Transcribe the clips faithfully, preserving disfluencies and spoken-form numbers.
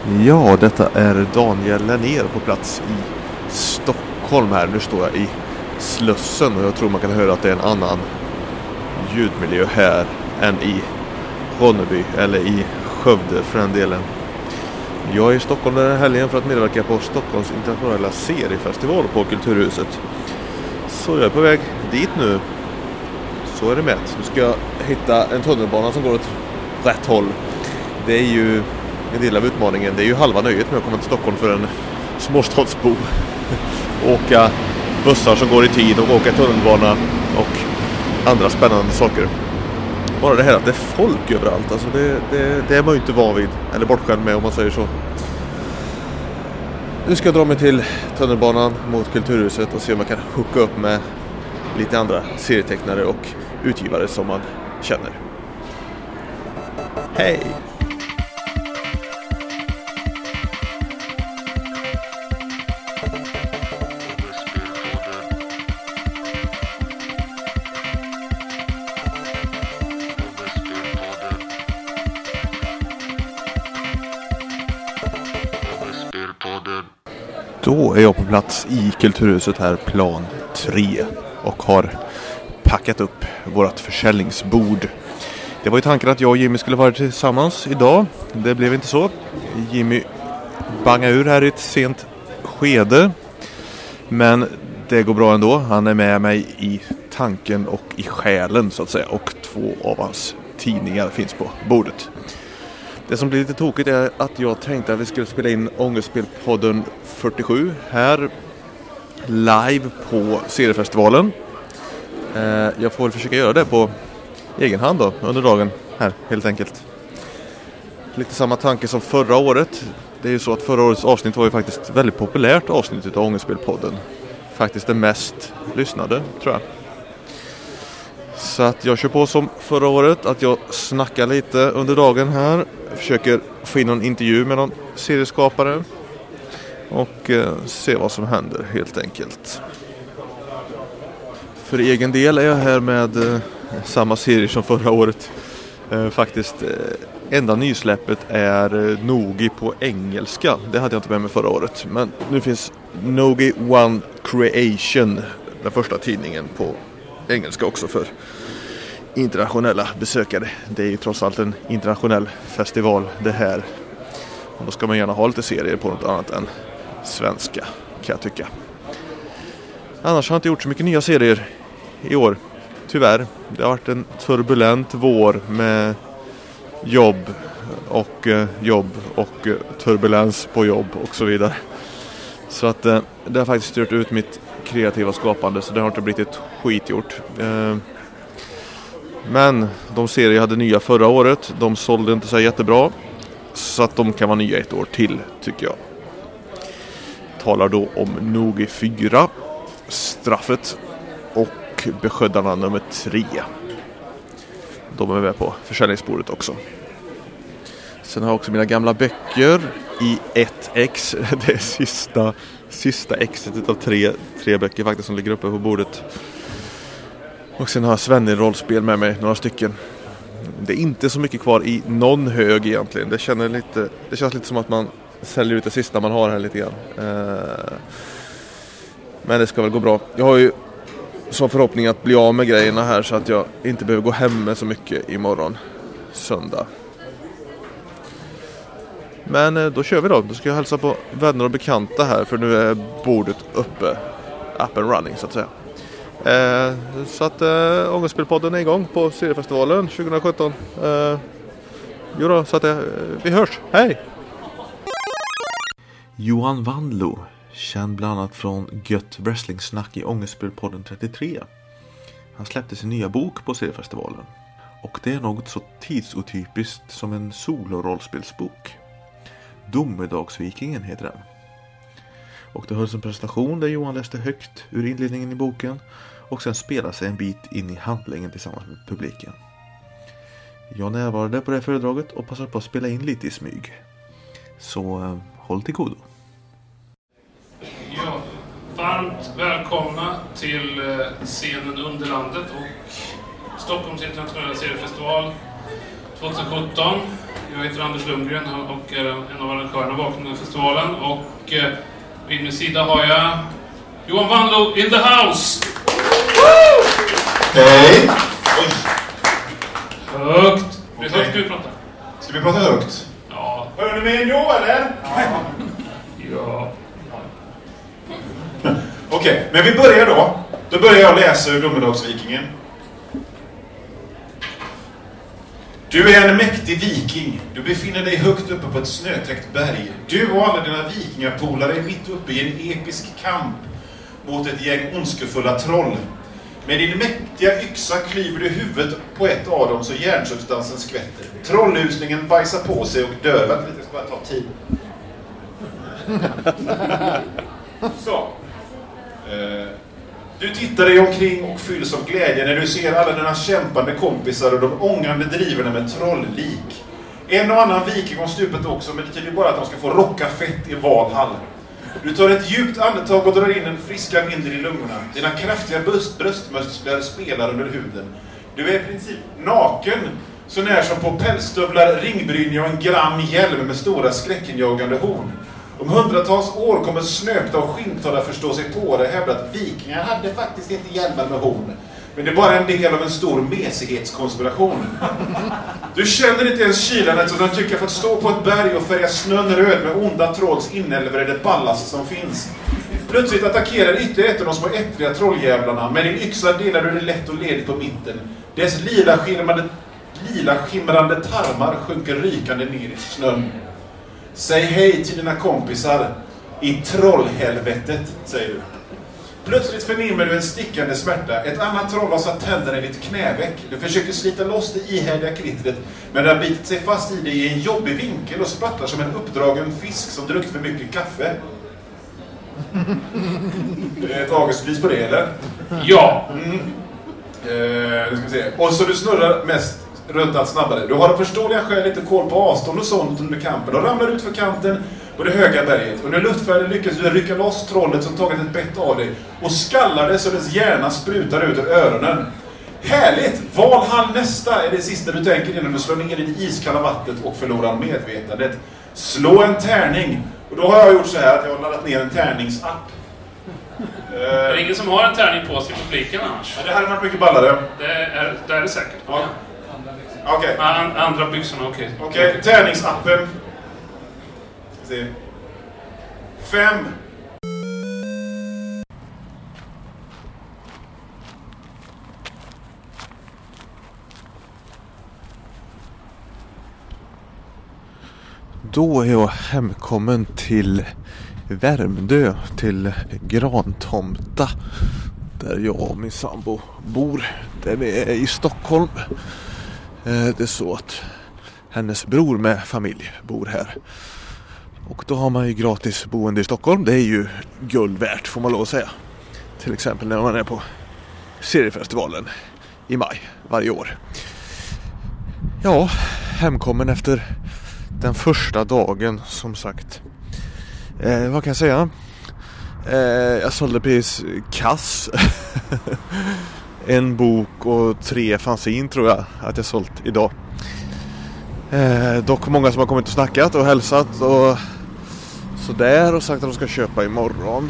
Ja, detta är Daniel Lennér på plats i Stockholm här. Nu står jag i Slussen och jag tror man kan höra att det är en annan ljudmiljö här än i Ronneby eller i Skövde för den delen. Jag är i Stockholm den här helgen för att medverka på Stockholms internationella seriefestival på Kulturhuset. Så jag är på väg dit nu. Så är det med. Nu ska jag hitta en tunnelbana som går åt rätt håll. Det är ju en del av utmaningen. Det är ju halva nöjet med att komma till Stockholm för en småstadsbo. Åka bussar som går i tid och åka tunnelbana och andra spännande saker. Bara det här att det är folk överallt. Alltså det, det, det är man ju inte van vid. Eller bortskämd med om man säger så. Nu ska jag dra mig till tunnelbanan mot Kulturhuset och se om jag kan hooka upp med lite andra serietecknare och utgivare som man känner. Hej! Då är jag på plats i Kulturhuset här, plan tre, och har packat upp vårt försäljningsbord. Det var ju tanken att jag och Jimmy skulle vara tillsammans idag. Det blev inte så. Jimmy bangade ur här i ett sent skede. Men det går bra ändå. Han är med mig i tanken och i själen så att säga. Och två av hans tidningar finns på bordet. Det som blir lite tokigt är att jag tänkte att vi skulle spela in Ångestspelpodden fyrtiosju här live på seriefestivalen. Jag får väl försöka göra det på egen hand då, under dagen här helt enkelt. Lite samma tanke som förra året. Det är ju så att förra årets avsnitt var ju faktiskt väldigt populärt avsnitt av Ångestspelpodden. Faktiskt det mest lyssnade, tror jag. Så att jag kör på som förra året, att jag snackar lite under dagen här. Försöker få in någon intervju med någon serieskapare. Och eh, se vad som händer helt enkelt. För egen del är jag här med eh, samma serie som förra året. Eh, faktiskt eh, enda nysläppet är eh, Nogi på engelska. Det hade jag inte med mig förra året. Men nu finns Nogi One Creation, den första tidningen på engelska också för internationella besökare. Det är ju trots allt en internationell festival det här. Och då ska man gärna ha lite serier på något annat än svenska, kan jag tycka. Annars har jag inte gjort så mycket nya serier i år, tyvärr. Det har varit en turbulent vår med jobb och eh, jobb och eh, turbulens på jobb och så vidare. Så att eh, det har faktiskt styrt ut mitt kreativa skapande, så det har inte blivit ett skit gjort. Eh, men de serier jag hade nya förra året, de sålde inte så jättebra. Så att de kan vara nya ett år till, tycker jag. Talar då om Nogi fyra, Straffet och Beskyddarna nummer tre. De är med på försäljningsbordet också. Sen har jag också mina gamla böcker i ett ex. Det är sista, sista exet av tre, tre böcker faktiskt som ligger uppe på bordet. Och sen har jag Svenne rollspel med mig, några stycken. Det är inte så mycket kvar i någon hög egentligen. Det, känner lite, det känns lite som att man säljer ut det sista man har här lite grann. Men det ska väl gå bra. Jag har ju som förhoppning att bli av med grejerna här så att jag inte behöver gå hem med så mycket imorgon, söndag. Men då kör vi då. Då ska jag hälsa på vänner och bekanta här, för nu är bordet uppe, up and running så att säga. Eh, så att eh, Ångestspelpodden är igång på seriefestivalen tjugo sjutton. Eh, jo då, så att eh, vi hörs. Hej! Johan Wandlo, känd bland annat från Gött Wrestling-snack i Ångestspelpodden trettiotre. Han släppte sin nya bok på seriefestivalen. Och det är något så tidsotypiskt som en solo-rollspelsbok. Domedagsvikingen heter den. Och det hölls en presentation där Johan läste högt ur inledningen i boken och sen spelade sig en bit in i handlingen tillsammans med publiken. Jag närvarade på det föredraget och passade på att spela in lite i smyg. Så eh, håll till godo. Ja, varmt välkomna till scenen Underlandet och Stockholms internationella seriefestival tjugo sjutton. Jag heter Anders Lundgren och är en av arrangörerna bakom den här festivalen. Och eh, vid min sida har jag Johan Wandlo in the house! Hej! Oj. Högt! Det är Okej. högt du pratar. Ska vi prata högt? Ja. Hör ni mig ändå, eller? Ja. Okej, men vi börjar då. Då börjar jag läsa ur Domedagsvikingen. Du är en mäktig viking. Du befinner dig högt uppe på ett snötäckt berg. Du och alla dina vikingapolare är mitt uppe i en episk kamp mot ett gäng ondskefulla troll. Med din mäktiga yxa klyver du huvudet på ett av dem så hjärnsubstansen skvätter. Trollhusningen bajsar på sig och dör. Vänta lite, jag ska bara ta tid. Så. Eh, du tittar dig omkring och fylls av glädje när du ser alla dina kämpande kompisar och de ångande driverna med trolllik. En och annan viking om stupet också, men det betyder bara att de ska få rocka fett i Valhall. Du tar ett djupt andetag och drar in en friska vind i lungorna. Dina kraftiga bröst, bröstmuskler spelar under huden. Du är i princip naken, så när som på pälsstövlar, ringbrynja och en gram hjälm med stora skräckinjagande horn. Om hundratals år kommer snöpta och skintorra förstå sig på det, hävda att vikingar hade faktiskt inte hjälmar med horn. Men det är bara en del av en stor mesighetskonspiration. Du känner inte ens kylan så de tycker för att stå på ett berg och färga snön röd med onda trolls inälvor är det ballaste som finns. Plötsligt attackerar ytterligare ett av de små äckliga trolljävlarna. Med din yxa delar du det lätt och ledigt på mitten. Dess lila skimrande, lila skimrande tarmar sjunker rykande ner i snön. Säg hej till dina kompisar i trollhelvetet, säger du. Plötsligt förnimmer du en stickande smärta. Ett annat troll har satt tänderna i ditt knäveck. Du försöker slita loss det ihärdiga klittret, men det har bitit sig fast i dig i en jobbig vinkel och sprattlar som en uppdragen fisk som druckit för mycket kaffe. Det är ett augustpris på det, eller? Ja. Mm. Eh, nu ska vi se. Och så du snurrar mest runt allt snabbare. Du har av förståeliga skäl lite koll på avstånd och sånt under kampen och ramlar ut för kanten på det höga berget. Under luftfärden lyckas du rycka loss trollet som tagit ett bett av dig och skallar det så dess hjärna sprutar ut ur öronen. Härligt! Valhall nästa är det sista du tänker innan du slår ner i det iskalla vattnet och förlorar medvetandet. Slå en tärning. Och då har jag gjort så här att jag har laddat ner en tärningsapp. Det är ingen som har en tärning på sig i publiken annars. Ja, det här är mycket ballare. Det är det, är det säkert. Ja. Okej. Okay. An, andra byxorna, okej. Okay. Okej, okay, tärningsappen. Ska se. Fem. Då är jag hemkommen till Värmdö, till Grantomta, där jag och min sambo bor. Där vi är i Stockholm. Det är så att hennes bror med familj bor här. Och då har man ju gratis boende i Stockholm. Det är ju guld värt, får man lov att säga. Till exempel när man är på seriefestivalen i maj varje år. Ja, hemkommen efter den första dagen, som sagt. Eh, vad kan jag säga? Eh, jag sålde precis kass. En bok och tre fanzin tror jag att jag sålt idag. Eh, dock många som har kommit och snackat och hälsat och sådär och sagt att de ska köpa imorgon.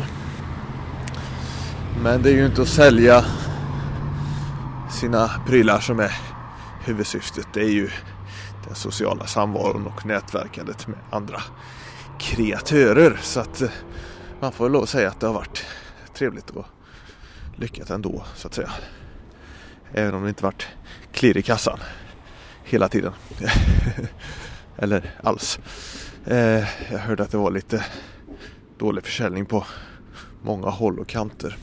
Men det är ju inte att sälja sina prylar som är huvudsyftet. Det är ju den sociala samvaron och nätverkandet med andra kreatörer. Så att man får lov att säga att det har varit trevligt och lyckat ändå, så att säga. Även om det inte varit klirr i kassan hela tiden. Eller alls. Eh, jag hörde att det var lite dålig försäljning på många håll och kanter.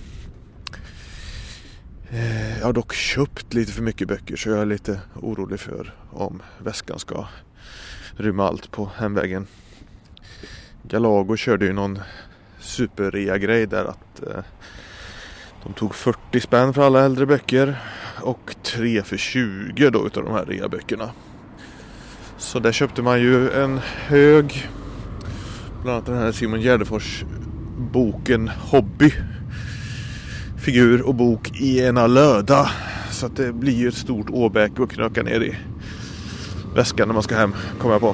Eh, jag har dock köpt lite för mycket böcker, så jag är lite orolig för om väskan ska rymma allt på hemvägen. Galago körde ju någon superrea-grej där att eh, de tog fyrtio spänn för alla äldre böcker och tre för tjugo då utav de här rea-böckerna. Så där köpte man ju en hög, bland annat den här Simon Gärdenfors boken Hobby, figur och bok i ena löda. Så att det blir ju ett stort åbäck att knöka ner i. väskan när man ska hem, kommer jag på.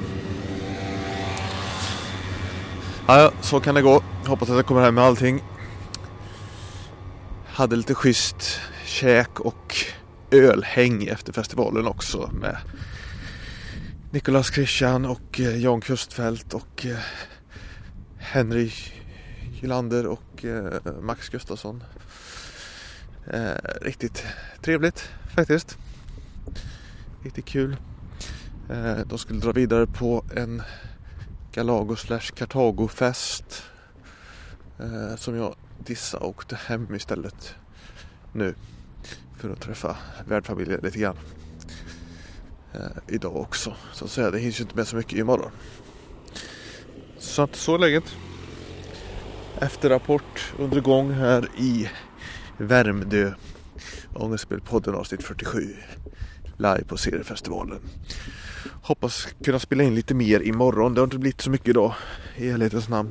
Ja, så kan det gå. Hoppas att jag kommer hem med allting. Hade lite schysst käk och ölhäng efter festivalen också med Nicolas Christian och Jan Kustfält och Henry Gylander och Max Gustafsson. Riktigt trevligt faktiskt. Riktigt kul. De skulle dra vidare på en Galago slash Kartago fest som jag dissade och åkte hem istället nu för att träffa värdfamiljen lite grann eh, idag också. Så att säga, det hinns ju inte med så mycket imorgon. Så att så är läget. Efterrapport under gång här i Värmdö. Ångestspelpodden avsnitt fyrtiosju. Live på seriefestivalen. Hoppas kunna spela in lite mer imorgon. Det har inte blivit så mycket idag i helhetens namn.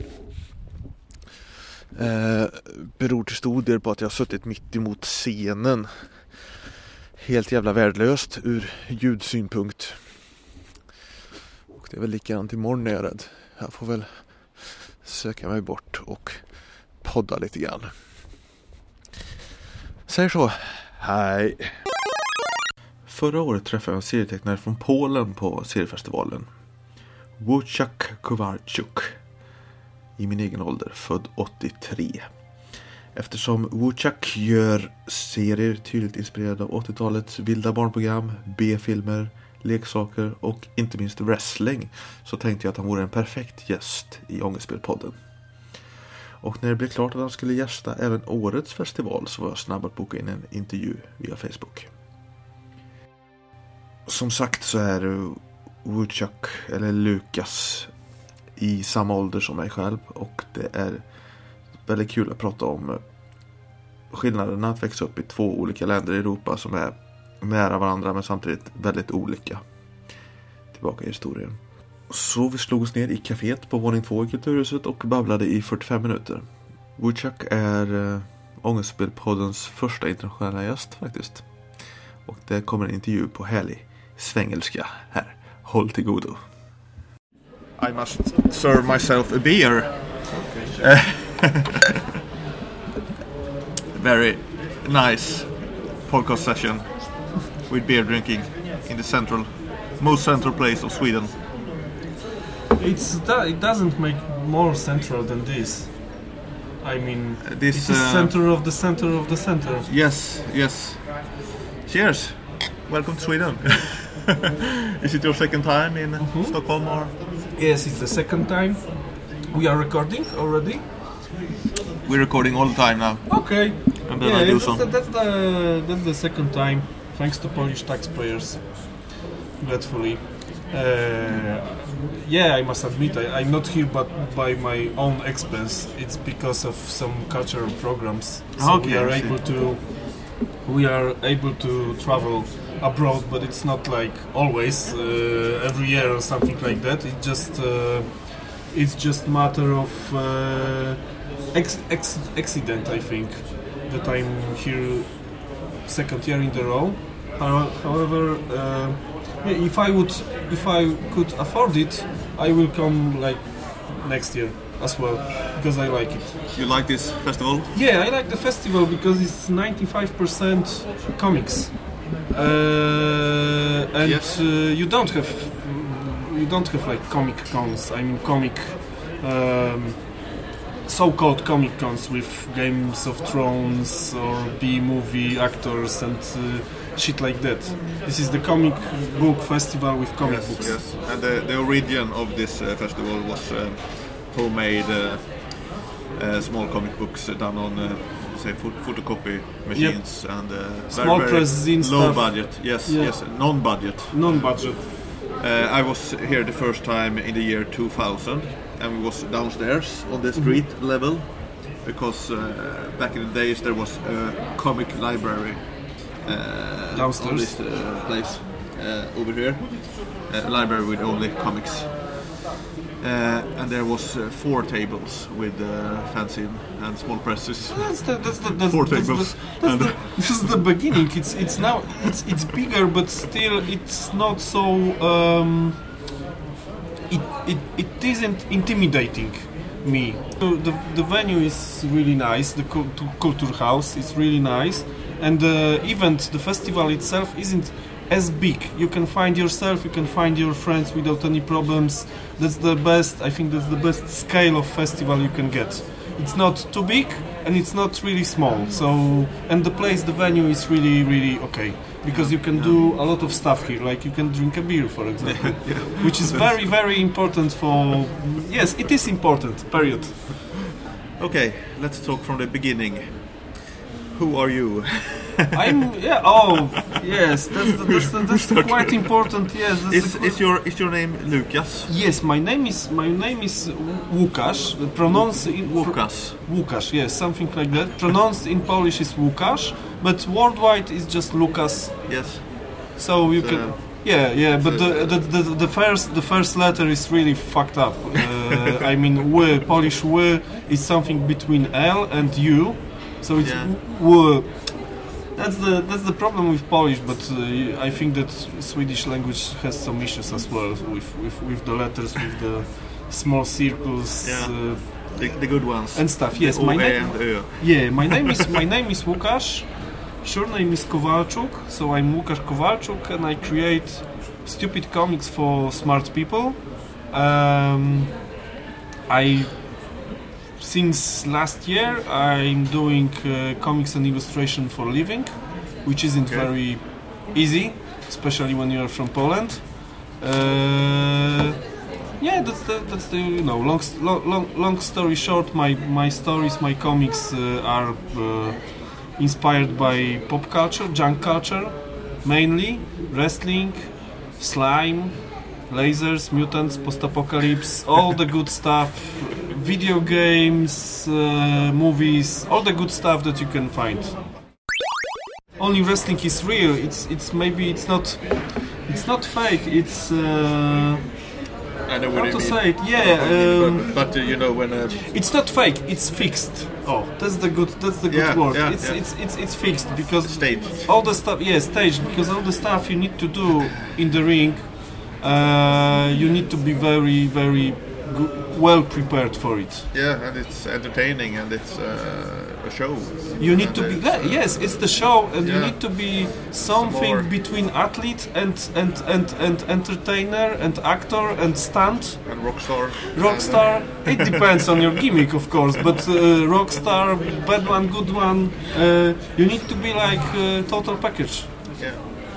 Eh, beror till stor del på att jag har suttit mitt emot scenen. Helt jävla värdelöst ur ljudsynpunkt. Och det är väl likadant imorgon är jag rädd. Jag får väl söka mig bort och podda lite grann. Säger så. Hej. Förra året träffade jag en serietecknare från Polen på seriefestivalen. Wojciech Kowalczuk. I min egen ålder, född åttiotre. Eftersom Wojciech gör serier tydligt inspirerade av åttiotalets vilda barnprogram, B-filmer, leksaker och inte minst wrestling, så tänkte jag att han vore en perfekt gäst i Ångestspelpodden. Och när det blev klart att han skulle gästa även årets festival så var jag snabb att boka in en intervju via Facebook. Som sagt så är Wojciech, eller Lukas, i samma ålder som mig själv, och det är väldigt kul att prata om skillnaderna att växa upp i två olika länder i Europa som är nära varandra men samtidigt väldigt olika. Tillbaka i historien. Så vi slog oss ner i kaféet på våning två i Kulturhuset och babblade i fyrtiofem minuter. Wojciech är äh, Ångestspelpoddens första internationella gäst faktiskt. Och det kommer en intervju på härlig svengelska här. Håll till godo. I must serve myself a beer. Okay, sure. Very nice podcast session with beer drinking in the central, most central place of Sweden. It's it doesn't make more central than this. I mean, this it is uh, center of the center of the center. Yes, yes. Cheers. Welcome to Sweden. Is it your second time in mm-hmm. Stockholm or? Yes, it's the second time. We are recording already. We're recording all the time now. Okay. And then yeah, I do that's, some. The, that's the that's the second time, thanks to Polish taxpayers. Gratefully. Uh, yeah, I must admit, I, I'm not here but by my own expense. It's because of some cultural programs. So okay, we are able to we are able to travel abroad, but it's not like always uh, every year or something like that. It just uh, it's just matter of uh, ex- ex- accident, I think, that I'm here second year in the row. However, uh, if I would, if I could afford it, I will come like next year as well, because I like it. You like this festival? Yeah, I like the festival because it's ninety-five percent comics. Uh, and yes. uh, you don't have you don't have like comic cons. I mean comic um, so-called comic cons with Games of Thrones or B-movie actors and uh, shit like that. This is the comic book festival with comic yes, books. Yes. And the, the origin of this uh, festival was uh, homemade uh, uh, small comic books done on uh, say phot- photocopy machines. Yep. And uh, small very, very press in low stuff. budget. Yes, yeah. yes, non-budget. Non-budget. Uh, I was here the first time in the year two thousand, and we was downstairs on the street mm-hmm. level, because uh, back in the days there was a comic library uh, downstairs on this uh, place uh, over here, a library with only comics. Uh, and there was uh, four tables with uh, fancy and small presses. That's the that's the that's, Four that's tables. The, that's And the, this is the beginning. It's it's now it's it's bigger, but still it's not so. Um, it it it isn't intimidating me. So the the venue is really nice. The Kultur House is really nice, and the event, the festival itself, isn't as big. You can find yourself, you can find your friends without any problems. That's the best, I think that's the best scale of festival you can get. It's not too big and it's not really small. So, and the place, the venue is really, really okay. Because you can do a lot of stuff here, like you can drink a beer, for example. Yeah. Which is very, very important for... Yes, it is important, period. Okay, let's talk from the beginning. Who are you? I'm yeah. Oh, yes. That's that's, that's, that's quite important. Yes. That's Is, a, is your is your name Lucas? yes. My name is my name is Łukasz. Pronounced in Łukasz. Łukasz. Yes, something like that. Pronounced in Polish is Łukasz, but worldwide is just Lucas. Yes. So you So, can. Yeah, yeah, but the, the the the first the first letter is really fucked up. Uh, I mean, w, Polish w is something between L and U, so it's Yeah. w. That's the that's the problem with Polish, but uh, I think that Swedish language has some issues as well with with, with the letters, with the small circles. Yeah. Uh, The, the good ones. and stuff. Yes, O, my E name. and Ö. Yeah, my name is my name is Łukasz. Surname is Kowalczuk, so I'm Łukasz Kowalczuk, and I create stupid comics for smart people. Um, I since last year I'm doing uh, comics and illustration for a living, which isn't Okay. very easy, especially when you are from Poland. Uh, yeah, that's the that's the you know long long long story short. My my stories, my comics uh, are uh, inspired by pop culture, junk culture, mainly wrestling, slime, lasers, mutants, post-apocalypse, all the good stuff, video games, uh, movies, all the good stuff that you can find. Only wrestling is real. It's it's maybe it's not it's not fake. It's uh, I know what how you to mean. say it. I Yeah, know what you mean, um, but, but uh, you know when. Uh, it's not fake. It's fixed. Oh, that's the good. That's the good Yeah, word. yeah, it's, yeah. it's it's it's fixed because Staged. all the stuff. Yeah, staged because all the stuff you need to do in the ring, uh, you need to be very very go- well prepared for it. Yeah, and it's entertaining and it's uh, a show. You need And to be it's, yeah, yes, it's the show, and you Yeah. need to be something more. between athlete and and and and entertainer and actor and stunt. And rockstar. Rockstar, it depends on your gimmick, of course, but uh, rockstar, bad one, good one, uh, you need to be like uh, total package. Yeah.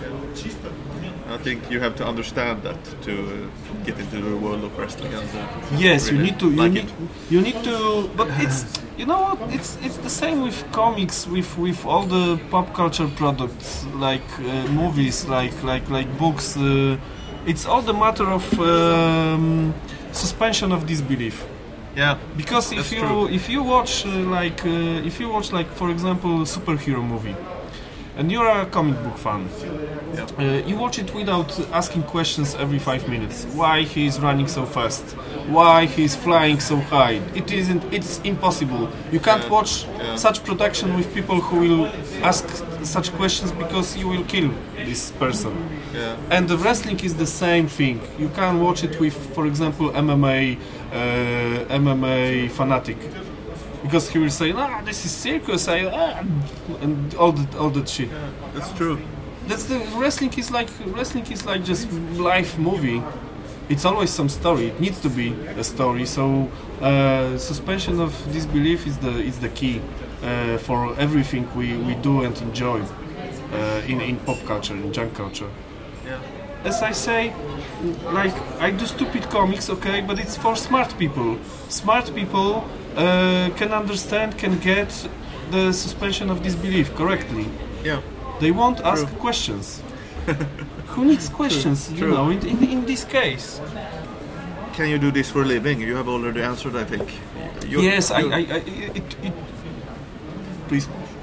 yeah. I think you have to understand that to uh, get into the world of wrestling. And, uh, Yes, you really need to. You like need. it. You need to. But it's you know what? It's it's the same with comics, with with all the pop culture products, like uh, movies, like like like books. Uh, it's all the matter of um, suspension of disbelief. Yeah. Because if That's you true. if you watch uh, like uh, if you watch like for example a superhero movie, and you're a comic book fan, Yeah. uh, you watch it without asking questions every five minutes. Why he's running so fast? Why he's flying so high? It isn't. It's impossible. You can't Yeah. watch Yeah. such production with people who will ask such questions because you will kill this person. Yeah. And the wrestling is the same thing. You can watch it with, for example, M M A, uh, M M A fanatic, because he will say, "Ah, this is circus," I, ah, and all that, all that shit. That's true. That's the wrestling is like wrestling is like just live movie. It's always some story. It needs to be a story. So uh, suspension of disbelief is the is the key uh, for everything we, we do and enjoy uh, in in pop culture, in junk culture. Yeah. As I say, like I do stupid comics, okay, but it's for smart people. Smart people uh, can understand, can get the suspension of disbelief correctly. Yeah. They won't ask True. questions. Who needs questions? True, You true. know, in, in in this case. Can you do this for a living? You have already answered, I think. You, yes, I, you- I, I it, it. Please.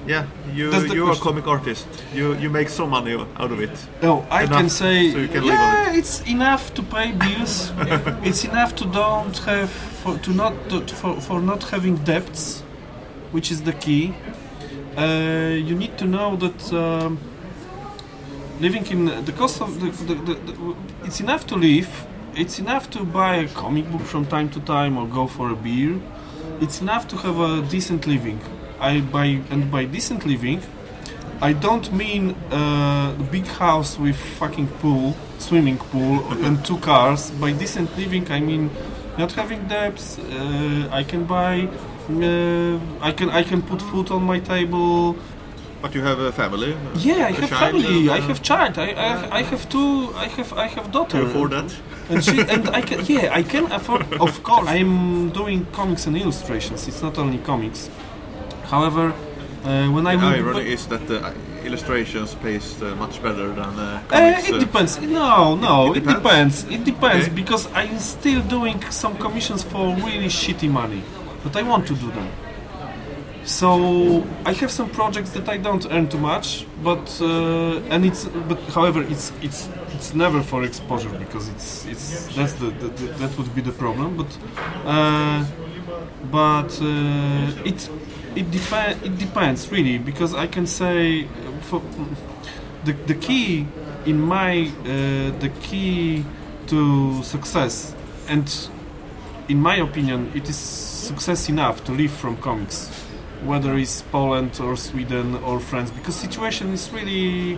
Yeah, you That's the you are a question. comic artist. You you make some money out of it. No, I Enough can say, so you can live on yeah, it's enough to pay bills. It's enough to don't have for, to not to, for, for not having debts, which is the key. Uh, you need to know that um, living in the cost of the, the, the, the it's enough to live. It's enough to buy a comic book from time to time or go for a beer. It's enough to have a decent living. I by and by decent living, I don't mean uh, a big house with fucking pool, swimming pool, and two cars. By decent living, I mean not having debts. Uh, I can buy. Uh, I can I can put food on my table. But you have a family. uh, Yeah, I a have child, family. uh, I have child. I, I I have two. I have I have daughter. Can you afford that? And she and I can. Yeah, I can afford. Of course, I'm doing comics and illustrations. It's not only comics. However, uh, when I The will, irony is that the illustrations pays uh, much better than uh, Uh, comics. it uh, depends. No, no, It it depends? depends. It depends Okay. because I'm still doing some commissions for really shitty money, but I want to do them. So I have some projects that I don't earn too much, but uh, and it's but however it's it's it's never for exposure because it's it's that's the, the, the that would be the problem. But uh, but uh, it it depends it depends really because I can say uh, for the the key in my uh, the key to success and in my opinion it is success enough to live from comics. Whether it's Poland or Sweden or France, because situation is really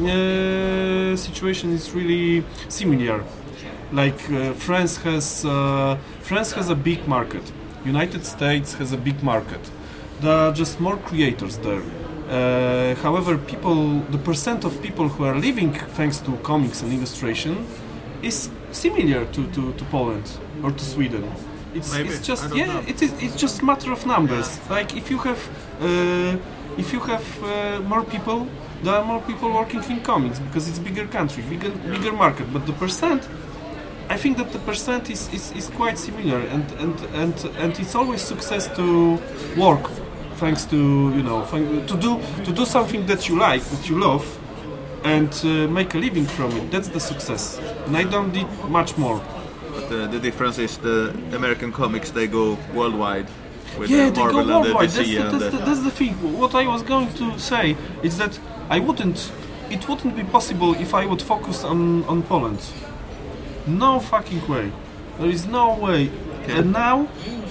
uh, situation is really similar. Like uh, France has uh, France has a big market. United States has a big market. There are just more creators there. Uh, however, people, the percent of people who are living thanks to comics and illustration is similar to, to, to Poland or to Sweden. It's, Maybe. it's I just don't yeah, know. it is. It's just matter of numbers. Like if you have, uh, if you have uh, more people, there are more people working in comics because it's bigger country, bigger bigger market. But the percent, I think that the percent is, is, is quite similar, and, and and and it's always success to work, thanks to you know thank, to do to do something that you like, that you love, and uh, make a living from it. That's the success, and I don't need much more. But the, the difference is the American comics, they go worldwide with Yeah, the they go Marvel and the worldwide. D That's C the, and that's, the, the, that's the thing. What I was going to say is that I wouldn't. It wouldn't be possible if I would focus on on Poland. No fucking way. There is no way. Okay. And now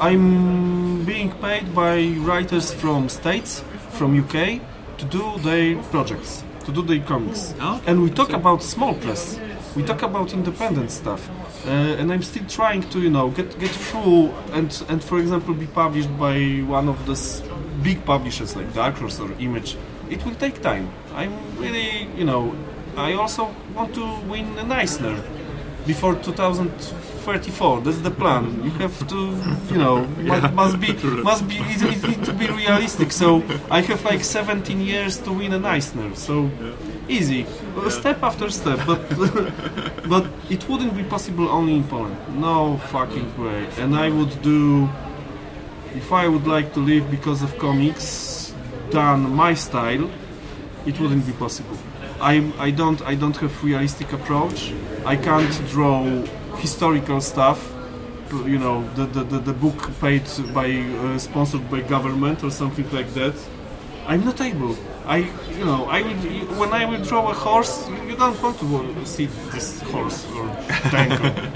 I'm being paid by writers from States, from U K, to do their projects, to do their comics. Oh, And we talk about small press. We talk about independent stuff. Uh, and I'm still trying to, you know, get get through and and for example be published by one of the s- big publishers like Dark Horse or Image. It will take time. I'm really, you know, I also want to win an Eisner before two thousand thirty-four. That's the plan. You have to, you know, mu- must be must be it, it need to be realistic. So I have like seventeen years to win an Eisner. So easy, uh, step after step. But but it wouldn't be possible only in Poland. No fucking way. And I would do if I would like to live because of comics done my style. It wouldn't be possible. I I don't I don't have realistic approach. I can't draw historical stuff. You know, the the, the, the book paid by uh, sponsored by government or something like that. I'm not able. I you know I will when I will draw a horse. You don't want to see this horse or tank.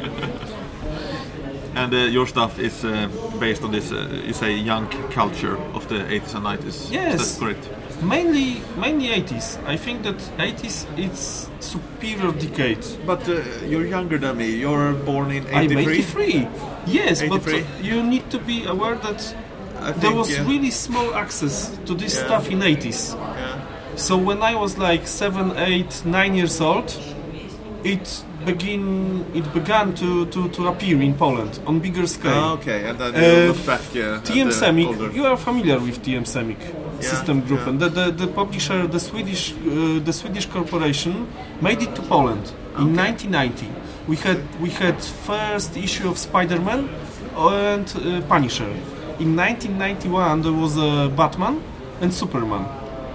and uh, your stuff is uh, based on this, uh, you say, young culture of the eighties and nineties. Yes. Is that correct? Mainly mainly eighties. I think that eighties it's superior decade. But uh, you're younger than me. You're born in I'm eighty-three. eighty-three. Yes, eighty-three. but you need to be aware that I there think, was yeah. really small access to this Yeah. stuff in eighties. Yeah. So when I was like seven, eight, nine years old, it begin it began to, to, to appear in Poland on bigger scale. Ah, okay, and then you Uh, look back uh, at T M the Semik, older- you are familiar with T M Semik system group, yeah. and the, the, the publisher, the Swedish uh, the Swedish corporation, made it to Poland in nineteen ninety. We had we had first issue of Spider-Man and uh, Punisher. In nineteen ninety-one there was uh, Batman and Superman.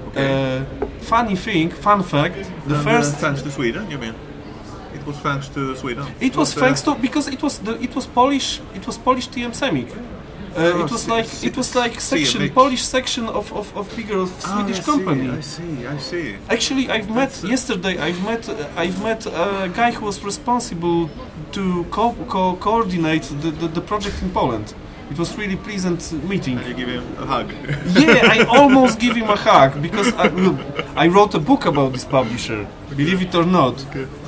Okay. Uh, funny thing, fun fact, the And, first... uh, thanks to Sweden, you mean? It was thanks to Sweden. It was But, uh, thanks to because it was the it was Polish it was Polish T M Semic. Uh, Oh, it was C- like C- it was like section Semic. Polish section of of, of bigger Swedish Ah, I see, company. I see, I see. Actually, I've met That's, uh, yesterday. I've met uh, I've met a guy who was responsible to co- co- coordinate the, the, the project in Poland. It was really pleasant meeting. And you give him a hug. Yeah, I almost give him a hug because I, look, I wrote a book about this publisher. Believe it or not.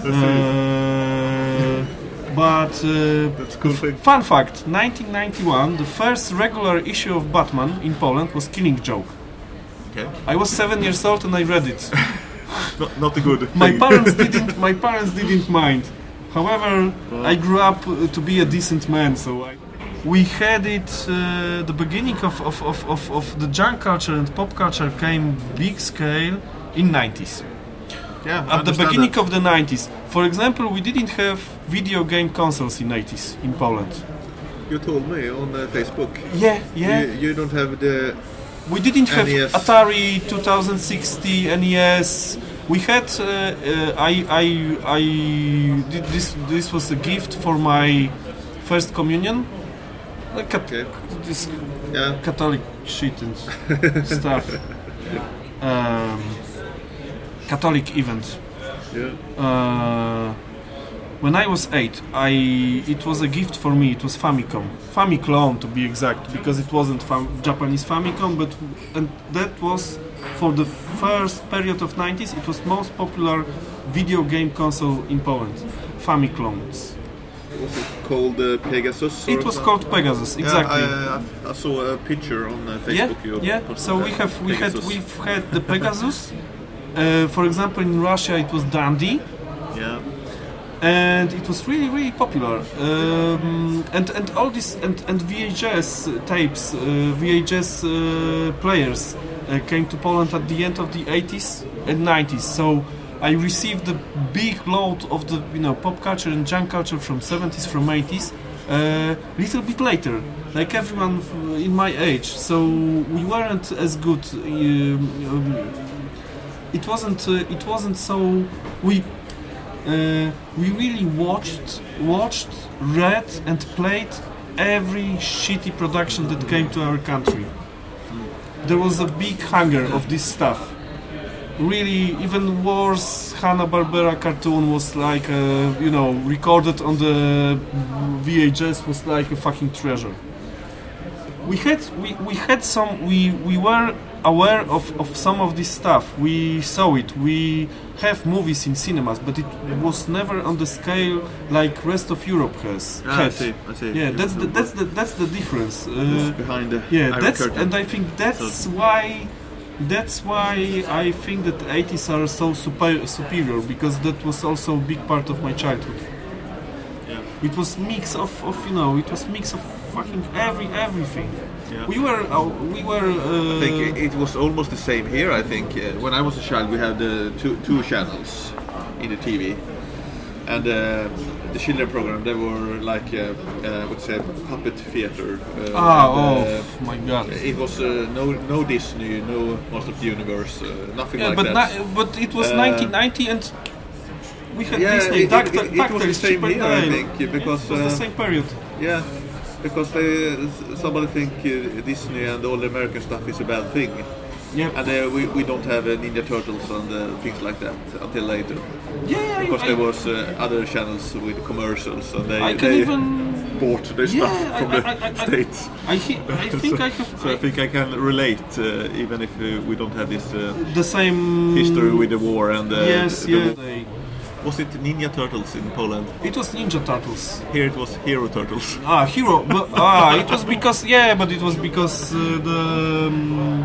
Uh, but uh, That's cool thing. fun fact: nineteen ninety-one, the first regular issue of Batman in Poland was Killing Joke. Okay. I was seven years old and I read it. Not, not a good My thing. parents didn't. My parents didn't mind. However, I grew up uh, to be a decent man, so I. We had it. Uh, the beginning of, of, of, of, of the junk culture and pop culture came big scale in nineties. Yeah, I At the understand beginning that. of the nineties. For example, we didn't have video game consoles in eighties in Poland. You told me on uh, Facebook. Yeah, yeah. You, you don't have the. We didn't have N E S. Atari twenty sixty, N E S. We had. Uh, uh, I I I did this. This was a gift for my first communion. Like cat- Okay. this Yeah. Catholic shit and stuff. Um, Catholic event. Yeah. Uh, when I was eight, I it was a gift for me. It was Famicom, Famiclone to be exact, because it wasn't fam- Japanese Famicom, but and that was for the first period of nineties. It was most popular video game console in Poland, Famiclones. Was it called uh, Pegasus? or It was something? called Pegasus, exactly. Yeah, I, I, I saw a picture on uh, Yeah, Facebook. You yeah. posted So that. we have we had Pegasus. we've had the Pegasus. Uh, for example, in Russia it was Dandy. Yeah. And it was really, really popular. Um, and and all this and, and V H S tapes, uh, V H S uh, players uh, came to Poland at the end of the eighties and nineties. So I received the big load of the you know pop culture and junk culture from seventies, from eighties, a uh, little bit later, like everyone f- in my age. So we weren't as good. Um, um, it wasn't. Uh, it wasn't so. We. Uh, we really watched, watched, read, and played every shitty production that came to our country. There was a big hunger of this stuff. Really, even worse, Hanna-Barbera cartoon was like, uh, you know, recorded on the V H S was like a fucking treasure. We had, we, we had some, we, we were aware of, of some of this stuff. We saw it. We have movies in cinemas, but it was never on the scale like rest of Europe has. Ah, I had. see, I see. Yeah, that's the that's the that's the difference. Uh, behind the yeah, Iron that's Curtain. and I think that's why that's why I think that eighties are so super, superior, because that was also a big part of my childhood. Yeah. It was mix of, of you know it was mix of fucking every everything. Yeah. We were uh, we were. Uh, I think it was almost the same here. I think uh, when I was a child, we had uh, two two channels in the T V, and uh, the children program they were like uh, uh, what's it, puppet theater. Uh, ah, and, oh uh, my god! It was uh, no no Disney, no Master of the Universe, uh, nothing Yeah, like but that. na- but it was Uh, nineteen ninety and we had yeah, Disney. it, Ducktales, it, it, it was the DuckTales, same Chip and here, I Dale. think, because It was uh, the same period. yeah, because they, somebody think uh, Disney and all the American stuff is a bad thing. Yeah, And uh, we, we don't have uh, Ninja Turtles and uh, things like that until later. yeah. Because I, there was uh, other channels with commercials and they, I can they even. bought their Yeah, stuff from I- the I- I- I- States. I, he- I think so, I have. so I think I can relate, uh, even if uh, we don't have this uh, the same history with the war and uh, Yes, the, yeah. the- Was it Ninja Turtles in Poland? It was Ninja Turtles. Here it was Hero Turtles. Ah, hero. But, ah, it was because yeah, but it was because uh, the. Um,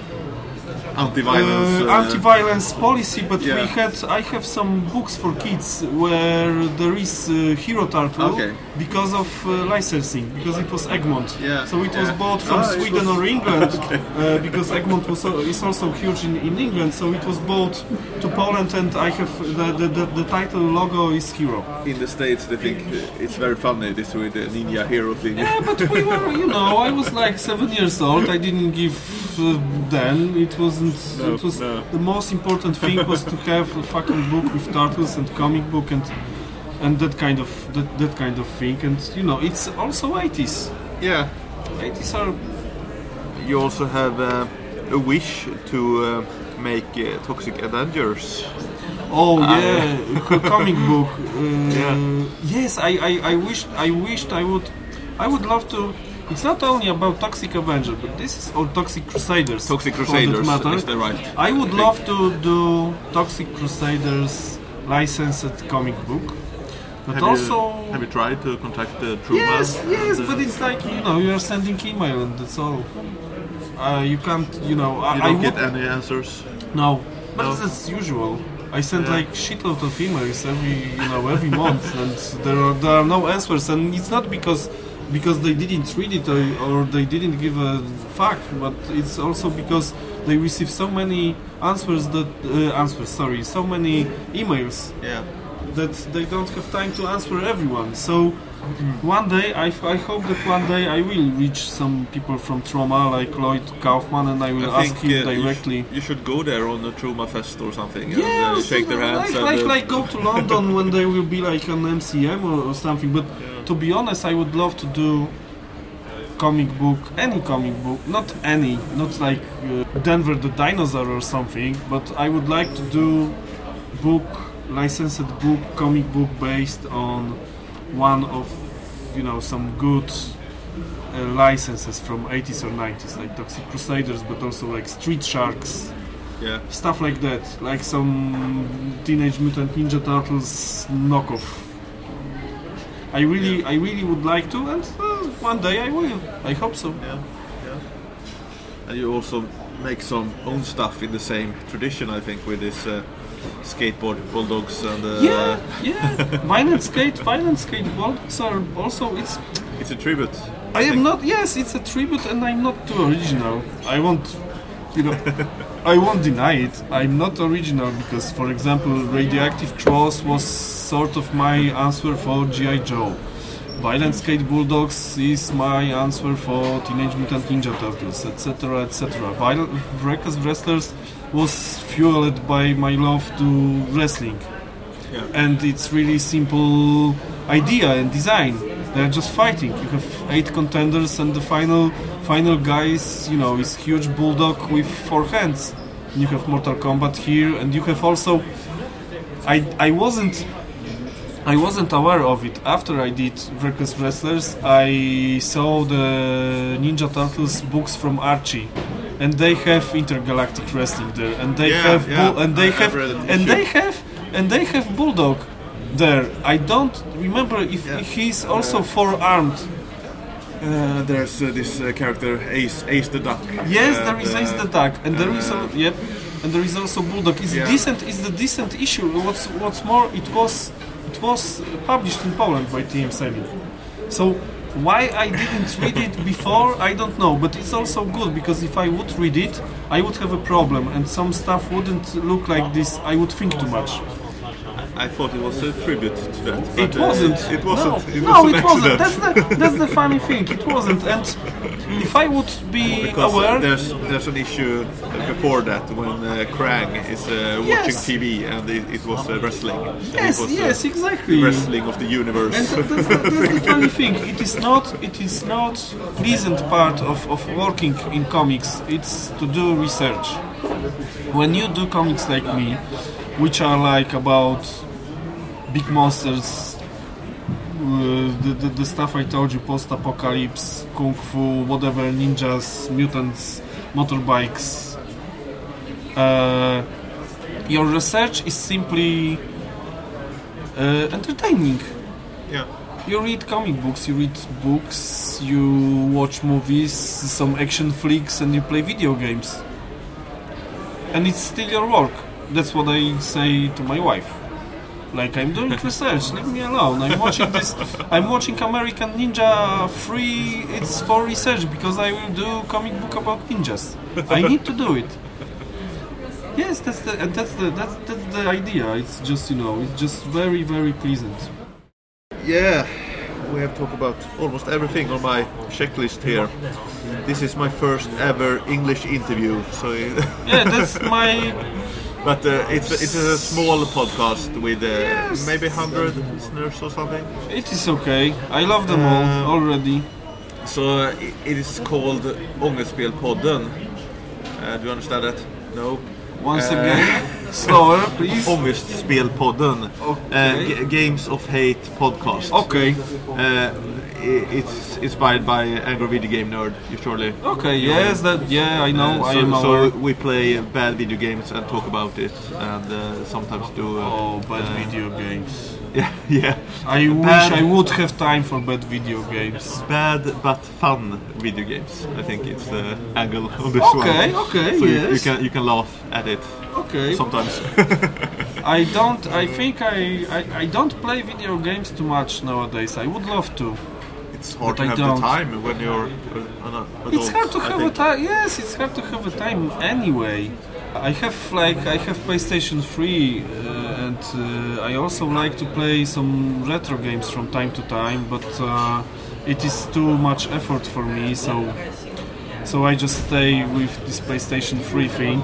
Anti-violence. Uh, uh, anti-violence policy, but yeah. we had I have some books for kids where there is uh, Hero Turtle Okay. because of uh, licensing, because it was Egmont. Yeah, So it was yeah. bought from Ah, it Sweden was- or England, uh, because Egmont was, is also huge in, in England. So it was bought to Poland, and I have the, the, the, the title logo is Hero. In the States, they think it's very funny, this with the Ninja Hero thing. Yeah, but we were, you know, I was like seven years old. I didn't give uh, then. It wasn't. No, it was no. The most important thing was to have a fucking book with turtles and comic book and and that kind of that, that kind of thing. And you know, it's also eighties. Yeah. eighties are. You also have uh, a wish to uh, make uh, Toxic Avengers. Oh Ah, yeah, a comic book. Uh, Yeah. Yes, I, I, I wished I wished I would I would love to. It's not only about Toxic Avenger, but this is or Toxic Crusaders. Toxic for that Crusaders matter. is the right. I would thing. love to do Toxic Crusaders licensed comic book, but Have also. you, have you tried to contact the Truma? Yes, yes, and, uh, but it's like you know you are sending email and that's all. Uh, you can't, you know. I, you I don't would, get any answers. No, but No? it's as usual. I send Yeah. like shitload of emails every, you know, every month, and there are there are no answers. And it's not because because they didn't read it or, or they didn't give a fuck, but it's also because they receive so many answers that uh, answers. Sorry, so many emails Yeah. that they don't have time to answer everyone. So one day, I, I hope that one day I will reach some people from Troma like Lloyd Kaufman, and I will I ask think him uh, you, directly. sh- you should go there on the Truma Fest or something Yeah, and uh, so shake their hands. like, and, like, uh, like go to London when there will be like an M C M or, or something. But to be honest, I would love to do comic book, any comic book, not any, not like uh, Denver the Dinosaur or something, but I would like to do book, licensed book, comic book based on one of, you know, some good uh, licenses from eighties or nineties, like Toxic Crusaders, but also like Street Sharks. yeah. Stuff like that, like some Teenage Mutant Ninja Turtles knockoff. I really, Yeah. I really would like to, and uh, one day I will. I hope so. Yeah, yeah. And you also make some own stuff in the same tradition, I think, with this uh, skateboard bulldogs and. Uh, Yeah, yeah. Violent skate, violent skate bulldogs are also. It's. It's a tribute. I am think. not. Yes, it's a tribute, and I'm not too original. I won't, you know, I won't deny it. I'm not original because, for example, Radioactive Cross was sort of my answer for G I Joe. Violent Skate Bulldogs is my answer for Teenage Mutant Ninja Turtles, et cetera, et cetera. Wreck-As Wrestlers was fueled by my love to wrestling, Yeah. and it's really simple idea and design. They're just fighting. You have eight contenders, and the final final guy is, you know, is huge bulldog with four hands. You have Mortal Kombat here, and you have also. I I wasn't. I wasn't aware of it. After I did Wreck-As Wrestlers, I saw the Ninja Turtles books from Archie, and they have intergalactic wrestling there, and they Yeah, have yeah. bull, and they I- I've have read it. You and they should. have and they have Bulldog there. I don't remember if Yeah. he's also four-armed. Uh, there's uh, this uh, character Ace, Ace the Duck. Yes, And, there is Ace uh, the Duck, and there is uh, a, yep, and there is also Bulldog. It's Yeah. decent. It's the decent issue. What's what's more, it was it was published in Poland by T M Semik. So why I didn't read it before, I don't know. But it's also good because if I would read it, I would have a problem, and some stuff wouldn't look like this. I would think too much. I thought it was a tribute to that. It but, uh, wasn't. It wasn't. No, it no, was an it wasn't. accident. That's the that's the funny thing. It wasn't. And if I would be Because aware, there's there's an issue before that when uh, Krang is uh, watching Yes. T V and it, it was uh, wrestling. yes, it was, yes, uh, exactly. wrestling of the universe. And th- that's, the, that's the funny thing. It is not. It is not pleasant part of, of working in comics. It's to do research. When you do comics like me, which are like about big monsters, uh, the, the the stuff I told you, post-apocalypse, kung fu, whatever, ninjas, mutants, motorbikes. Uh, your research is simply uh, entertaining. yeah. You read comic books, you read books, you watch movies, some action flicks, and you play video games. And it's still your work. That's what I say to my wife. Like, I'm doing research, leave me alone. I'm watching this, I'm watching American Ninja three, it's for research, because I will do comic book about ninjas. I need to do it. Yes, that's the and that's the that's that's the idea. It's just you know, it's just very very pleasant. Yeah, we have talked about almost everything on my checklist here. This is my first ever English interview, so yeah, that's my. But uh, it's it's a small podcast with uh, yes. maybe one hundred listeners or something. It is okay. I love them all Um, already. So uh, it is called Ångestspelpodden. Uh, do you understand that? No. Once Uh, again, slower, please. Ångestspelpodden. Okay. Uh, G- Games of Hate podcast. Okay. Uh, i- it's inspired by Angry Video Game Nerd, you surely. Okay. Yes, that. Yeah, I know. Uh, I so, am so aware. we play bad video games and talk about it, and uh, sometimes do. Uh, Oh, bad uh, video games. Yeah, yeah. I wish Bad- I would have time for bad video games. Bad but fun video games. I think it's the angle on this one. Okay, okay, So you, yes. you can you can laugh at it Okay. sometimes. I don't. I think I, I. I don't play video games too much nowadays. I would love to. It's hard But to I have don't. the time when you're uh, an adult. It's hard to I have a think. time. Yes, it's hard to have a time anyway. I have like I have PlayStation three, uh, and uh, I also like to play some retro games from time to time. But uh, it is too much effort for me, so so I just stay with this PlayStation three thing.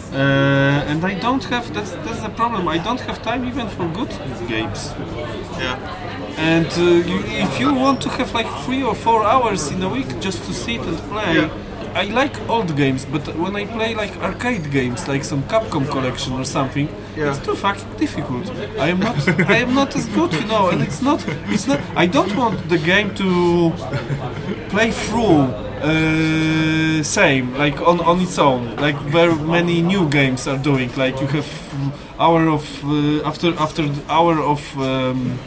Uh, and I don't have. That's that's the problem. I don't have time even for good games. Yeah. And uh, you, if you want to have like three or four hours in a week just to sit and play, Yeah. I like old games, but when I play like arcade games, like some Capcom collection or something, Yeah. it's too fucking difficult. I am not, I am not as good, you know, and it's not, it's not. I don't want the game to play through. Uh, same, like on, on its own, like very many new games are doing. Like you have hour of uh, after after the hour of. Um,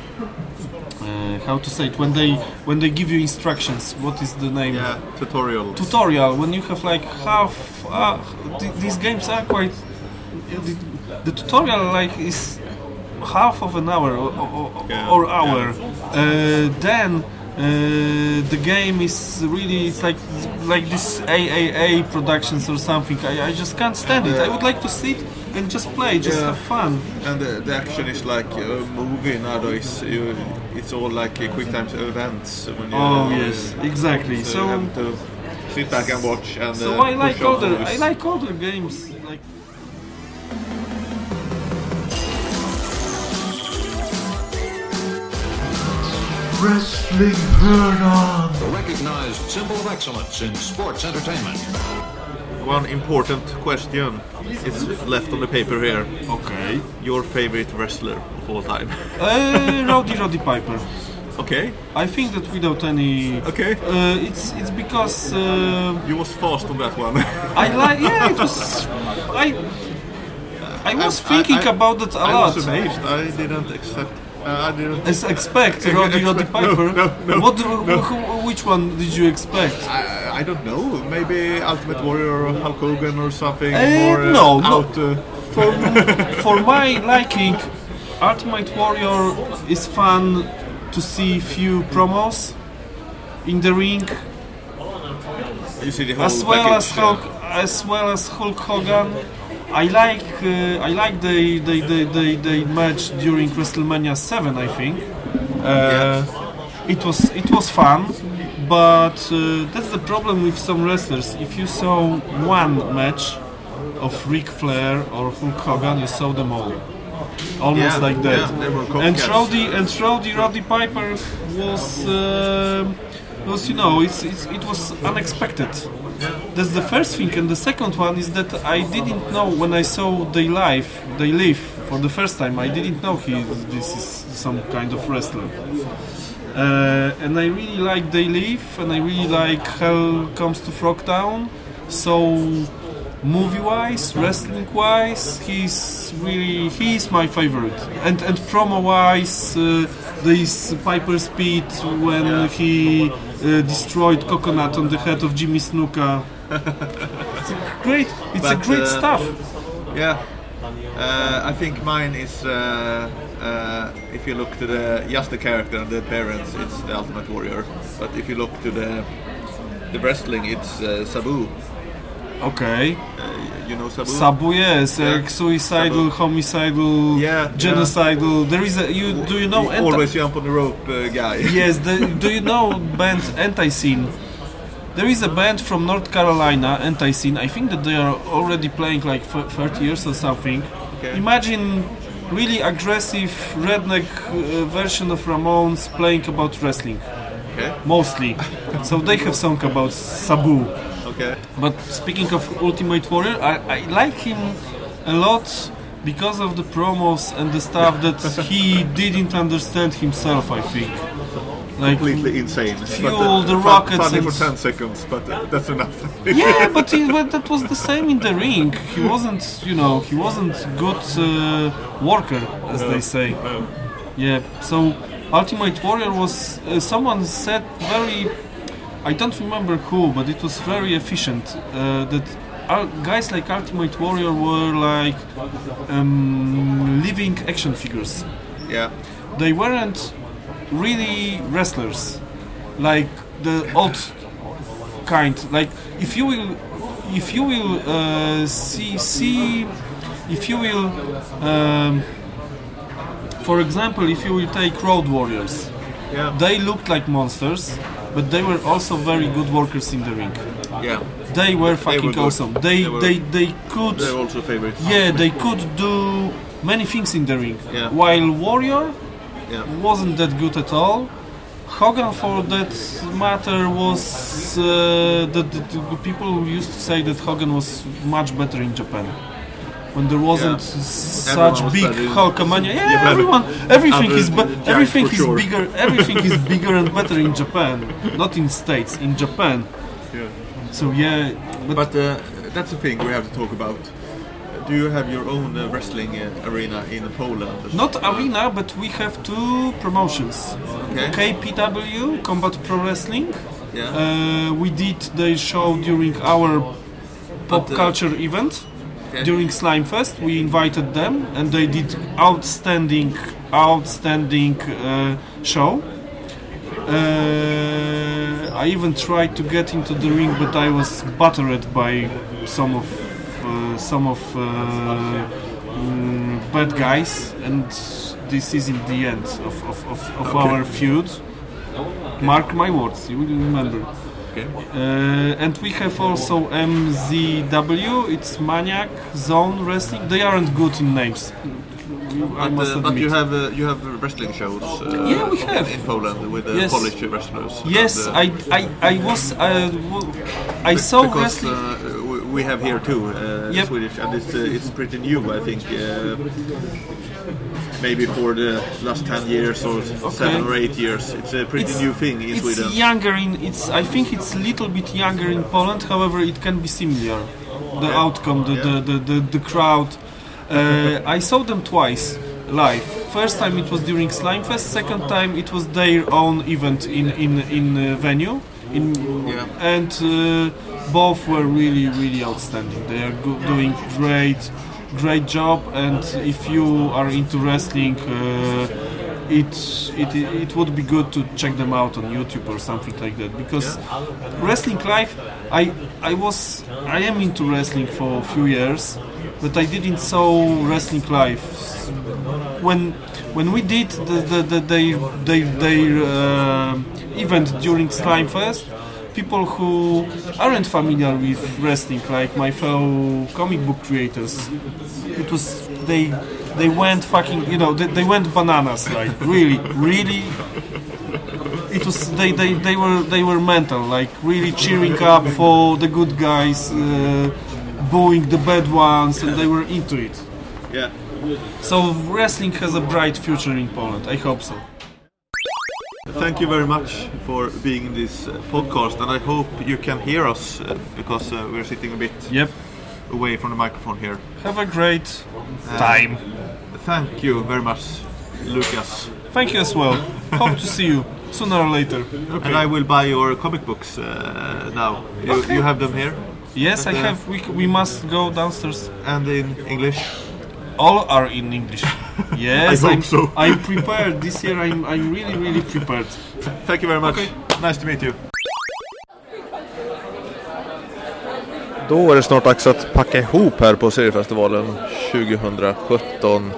Uh, how to say it when they when they give you instructions, what is the name? Yeah. Tutorial. Tutorial. When you have like half uh, th- these games are quite the, the tutorial like is half of an hour or, or, Yeah, or hour. yeah. Uh, then uh, the game is really it's like like this A A A productions or something. I, I just can't stand it. I would like to sit and just play, just Yeah. have fun. And the, the action is like a movie nowadays. You, it's all like uh, quick time events. When you, Oh uh, yes, exactly. So, So. you have to sit back and watch. And So uh, I like push on older. movies. I like older games. Like Wrestling Hörnan. A recognized symbol of excellence in sports entertainment. One important question is left on the paper here. okay. Your favorite wrestler of all time? Uh, Rowdy Roddy Piper. Okay. I think that without any. Okay. Uh, it's it's because uh, You was fast on that one. I like. Yeah, it was. I. I was I- thinking I- about it a I lot. was amazed. I didn't accept. Uh, I didn't. As expect Rowdy Roddy Expect- no, Piper. no, no, what? no. Who, which one did you expect? I, I don't know. Maybe Ultimate Warrior or Hulk Hogan or something. Uh, more uh, no, no. out. Uh, For for my liking, Ultimate Warrior is fun to see few promos in the ring, you see the whole as well package, as Hulk, as well as Hulk Hogan. I like uh, I like the the, the, the the match during WrestleMania seven. I think uh, it was it was fun, but uh, that's the problem with some wrestlers. If you saw one match of Ric Flair or Hulk Hogan, you saw them all. Almost Yeah, like that. yeah, they were and copycats. Rowdy and Rowdy Roddy Piper was uh, was you know it's, it's it was unexpected. That's the first thing, and the second one is that I didn't know when I saw they live they live for the first time. I didn't know he this is some kind of wrestler. Uh, and I really like They Live, and I really like Hell Comes to Frogtown. So movie-wise, wrestling-wise, he's really he's my favorite. And and promo-wise, uh, this Piper Speed when he uh, destroyed Coconut on the head of Jimmy Snuka. It's a great, it's But, a great uh, stuff. Yeah, uh, I think mine is. Uh, uh, if you look to the just the character and the appearance, it's the Ultimate Warrior. But if you look to the the wrestling, it's uh, Sabu. Okay. Uh, you know Sabu? Sabu, yes. Yeah. Uh, suicidal, Sabu. homicidal, Yeah, genocidal. Yeah. There is a. You do you know? He always jump on the rope uh, guy. Yes. The, do you know band Anti-Scene? There is a band from North Carolina, Anti-Scene. I think that they are already playing like thirty years or something. Okay. Imagine really aggressive redneck uh, version of Ramones playing about wrestling. Okay. Mostly. So they have song about Sabu. Okay. But speaking of Ultimate Warrior, I, I like him a lot because of the promos and the stuff that he didn't understand himself, I think. Like completely insane. Fuel but, uh, the fun, rockets funny and for ten seconds, but uh, that's enough. yeah, but, he, but that was the same in the ring. He wasn't, you know, he wasn't good uh, worker, as no, they say. No. Yeah. So Ultimate Warrior was uh, someone said very. I don't remember who, but it was very efficient. Uh, that uh, guys like Ultimate Warrior were like um, living action figures. Yeah. They weren't really wrestlers, like the old kind. Like if you will, if you will uh, see see, if you will, um, for example, if you will take Road Warriors, yeah. They looked like monsters, but they were also very good workers in the ring. Yeah. They were fucking they were awesome. They they, were, they they could. They're also favorites. Yeah, they could do many things in the ring. Yeah. While Warrior yeah. wasn't that good at all. Hogan, for that matter, was uh, that the, the people used to say that Hogan was much better in Japan. When there wasn't yeah. such was big Hulkamania, yeah, yeah, everyone, everything is be- everything is sure. bigger, everything is bigger and better in Japan, not in States, in Japan. Yeah. So yeah, but, but uh, that's the thing we have to talk about. Do you have your own uh, wrestling uh, arena in Poland? Not arena, but we have two promotions. Okay. K P W, Combat Pro Wrestling. Yeah. Uh, we did the show during our pop But, uh, culture event. Okay. During Slime Fest, we invited them, and they did outstanding, outstanding uh, show. Uh, I even tried to get into the ring, but I was battered by some of uh, some of uh, mm, bad guys, and this is in the end of, of, of, of Okay. our feud. Mark my words, you will remember. Okay. Uh, and we have also M Z W, it's Maniac Zone Wrestling. They aren't good in names. I But, must uh, but admit. you have uh, you have wrestling shows. Uh, Yeah, we have. in Poland with uh, Yes. Polish wrestlers. Yes, and, uh, I, I, I was. Uh, w- I saw because wrestling. uh, we- we have here too uh, Yep. Swedish, and it's uh, it's pretty new. I think uh, maybe for the last ten years or seven or eight years, it's a pretty It's- new thing in it's Sweden. younger in. It's. I think it's a little bit younger in Poland. However, it can be similar. The Yeah. outcome, the, Yeah. the, the, the, the crowd. Uh, I saw them twice live. First time it was during Slime Fest. Second time it was their own event in in in uh, venue. In Yeah. and uh, both were really really outstanding. They are go- doing great great job. And if you are into wrestling. Uh, It, it it would be good to check them out on YouTube or something like that, because wrestling live, I I was I am into wrestling for a few years, but I didn't saw wrestling live. When when we did the the, the their their, their uh, event during Slime Fest, people who aren't familiar with wrestling, like my fellow comic book creators, it was they they went fucking, you know, they, they went bananas, like really, really. It was they, they, they were they were mental, like really cheering up for the good guys, uh, booing the bad ones, and they were into it. Yeah. So wrestling has a bright future in Poland. I hope so. Thank you very much for being in this uh, podcast, and I hope you can hear us uh, because uh, we're sitting a bit Yep. away from the microphone here. Have a great time. Thank you very much, Lucas. Thank you as well. Hope to see you sooner or later. And I will buy your comic books uh, now. You, Okay. you have them here, Yes, I Uh, have. We, we must go downstairs. and in English. All are in English. Yes, I hope I'm, so. I'm prepared. This year I'm, I'm really, really prepared. Thank you very much. Okay. Nice to meet you. Då är det snart dags att packa ihop här på seriefestivalen tjugohundrasjutton.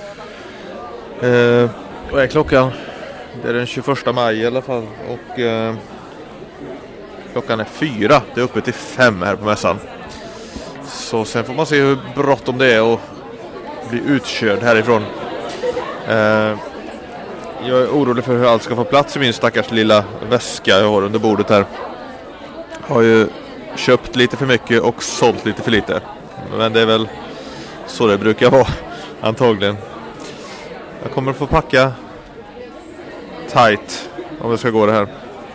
Eh, och är klockan? Det är den tjugoförsta maj i alla fall. Och eh, klockan är fyra. Det är uppe till fem här på mässan. Så sen får man se hur bråttom det är att bli utkörd härifrån. Eh, jag är orolig för hur allt ska få plats i min stackars lilla väska jag har under bordet här. Har ju köpt lite för mycket och sålt lite för lite. Men det är väl så det brukar vara antagligen. Jag kommer att få packa tight om det ska gå det här.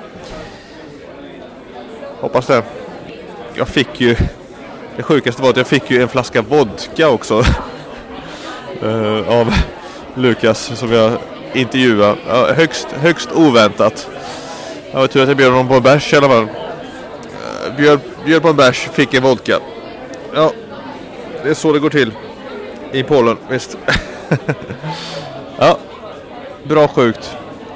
Hoppas det. Jag fick ju, det sjukaste var att jag fick ju en flaska vodka också uh, av Lukas som jag intervjuade. Uh, högst, högst oväntat. Jag var tur att jag bjöd honom på en bärs i alla fall. Uh, bjöd, bjöd på en bärs, fick en vodka. Ja, det är så det går till i Polen, visst. Ja, bra sjukt.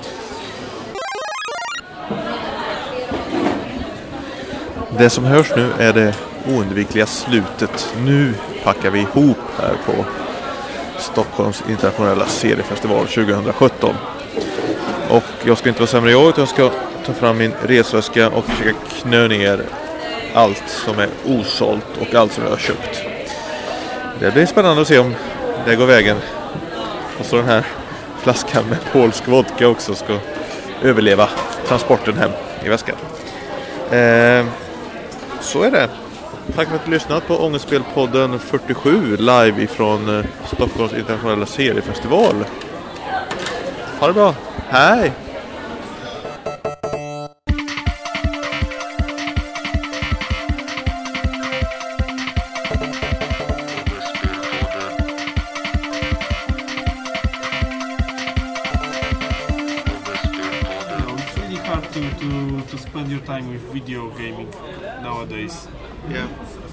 Det som hörs nu är det oundvikliga slutet. Nu packar vi ihop här på Stockholms internationella seriefestival tjugohundrasjutton. Och jag ska inte vara sämre jag, utan jag ska ta fram min resväska och försöka knö ner allt som är osålt och allt som jag har köpt. Det blir spännande att se om det går vägen. Och så den här flaskan med polsk vodka också ska överleva transporten hem i väskan. Eh, så är det. Tack för att du lyssnat på Ångestspelpodden fyrtiosju live ifrån Stockholms internationella seriefestival. Ha det bra. Hej! To, to, to spend your time with video gaming nowadays. Yeah.